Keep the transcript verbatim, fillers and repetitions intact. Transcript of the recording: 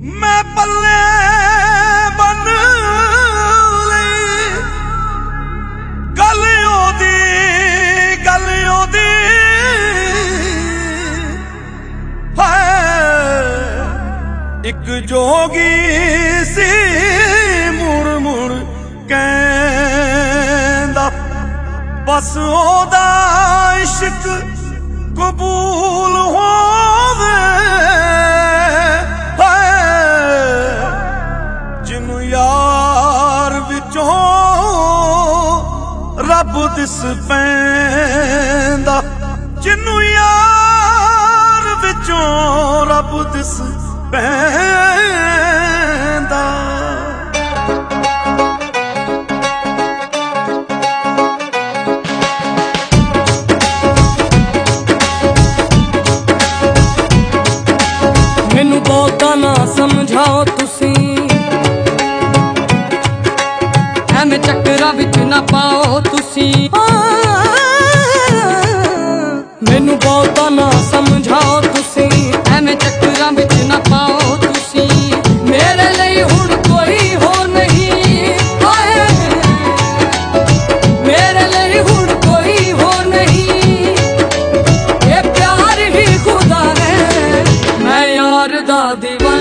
मैं पल्ले बन लई गल ओदी गल ओदी एक जोगी सी मुड़ मुड़ कहंदा बस ओदा इश्क कबूल होवे जिन्नू यार विचों रब दिस पैंदा जिन्नू यार विचों रब दिस पैंदा। मैनू बहुता ना समझाओ तुसी एवें चक्करां विच ना पाओ तुसी मैनू बहुता ना समझाओ तुसी एवें चक्करां विच ना पाओ तुसी मेरे लिए हुण कोई हो नहीं मेरे लिए हुण कोई हो नहीं ये प्यार ही खुदा है मैं यार दा दीवाना।